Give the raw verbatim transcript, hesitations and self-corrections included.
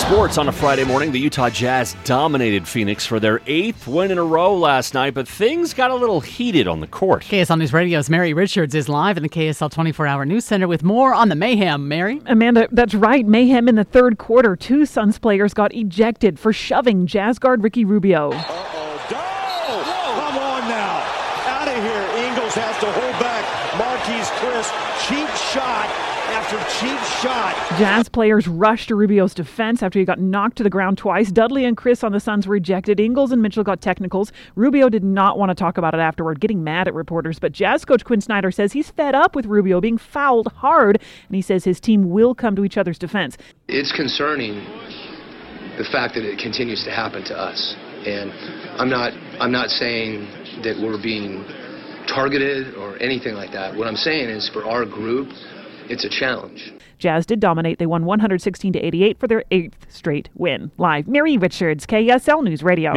Sports on a Friday morning. The Utah Jazz dominated Phoenix for their eighth win in a row last night, but things got a little heated on the court. K S L News Radio's Mary Richards is live in the K S L twenty-four hour News Center with more on the mayhem. Mary? Amanda, that's right. Mayhem in the third quarter. Two Suns players got ejected for shoving Jazz guard Ricky Rubio. Uh-oh. Go! Come on now. Out of here. Ingles has to hold back. Marquise Chris. Cheap shot after cheap shot. Jazz players rushed to Rubio's defense after he got knocked to the ground twice. Dudley and Chris on the Suns were ejected. Ingles and Mitchell got technicals. Rubio did not want to talk about it afterward, getting mad at reporters. But Jazz coach Quinn Snyder says he's fed up with Rubio being fouled hard, and he says his team will come to each other's defense. It's concerning the fact that it continues to happen to us. And I'm not I'm not saying that we're being targeted or anything like that. What I'm saying is for our group, it's a challenge. Jazz did dominate. They won one sixteen to eighty-eight for their eighth straight win. Live, Mary Richards, K S L News Radio.